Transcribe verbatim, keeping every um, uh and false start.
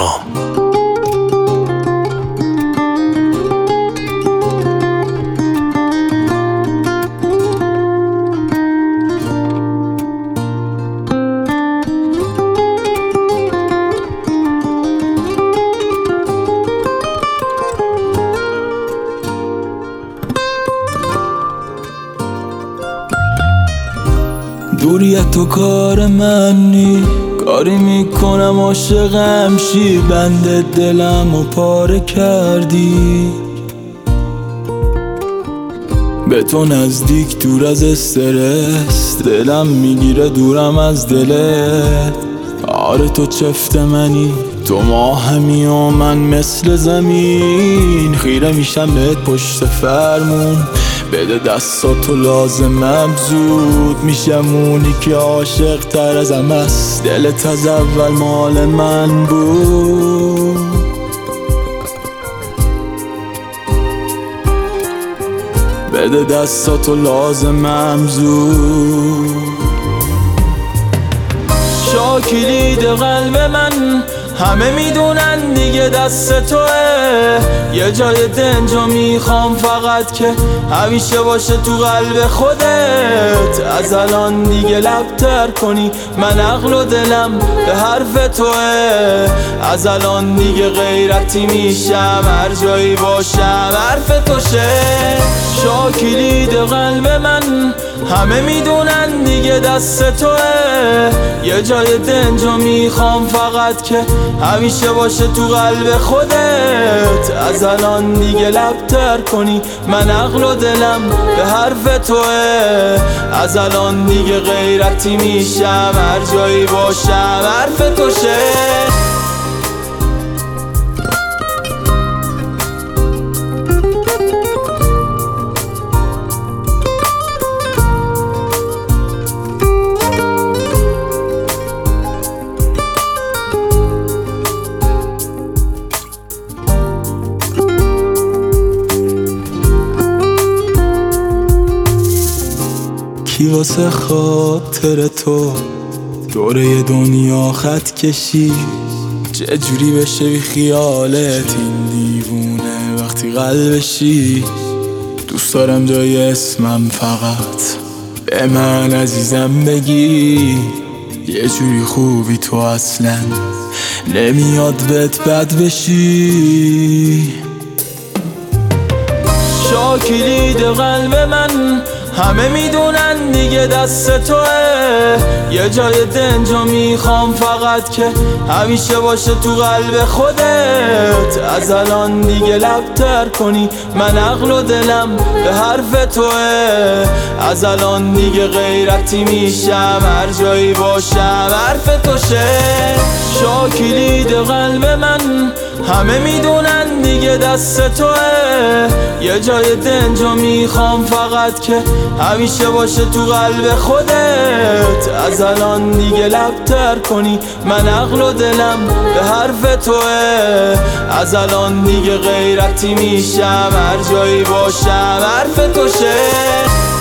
کام. دوریت تو کار من نی، کاری میکنم عاشقم شی، بند دلم و پاره کردی. به تو نزدیک دور از استرس، دلم میگیره دورم از دلت. آره تو چفت منی، تو ماهمی و من مثل زمین. خیره میشم بهت پشت فرمون، بده دستاتو لازمم، زود میشم اونی که عاشق تر ازم است. دلت از اول مال من بود، بده دستاتو لازمم زود. شاکلید قلب من همه میدونن دیگه دست توه. یه جای دنجا میخوام فقط که همیشه باشه تو قلب خودت. از الان دیگه لبتر کنی، من عقل و دلم به حرف توه. از الان دیگه غیرتی میشم هر جایی باشم حرف توشه. شاکلید قلب من همه میدونن دیگه دست توه. یه جای دنجا میخوام فقط که همیشه باشه تو قلب خودت. از الان دیگه لبتر کنی، من عقل و دلم به حرف توه. از الان دیگه غیرتی میشم هر جایی باشم حرف توشه. کی واسه خاطر تو دوره دنیا خط کشی؟ چه جوری بشه بی خیالت این دیوونه وقتی قلبشی؟ دوست دارم جای اسمم فقط به من عزیزم بگی. یه جوری خوبی تو اصلا نمیاد بهت بد بشی. شاکلید قلب من همه میدونن دیگه دست توه. یه جای دنجا میخوام فقط که همیشه باشه تو قلب خودت. از الان دیگه لبتر کنی، من عقل و دلم به حرف توه. از الان دیگه غیرتی میشم هر جایی باشم حرف توشه. شاکلید قلب من همه میدونن دیگه دست توه. یه جای دنجا میخوام فقط که همیشه باشه تو قلب خودت. از الان دیگه لبتر کنی، من عقل و دلم به حرف توه. از الان دیگه غیرتی میشم هر جایی باشم حرف توشه.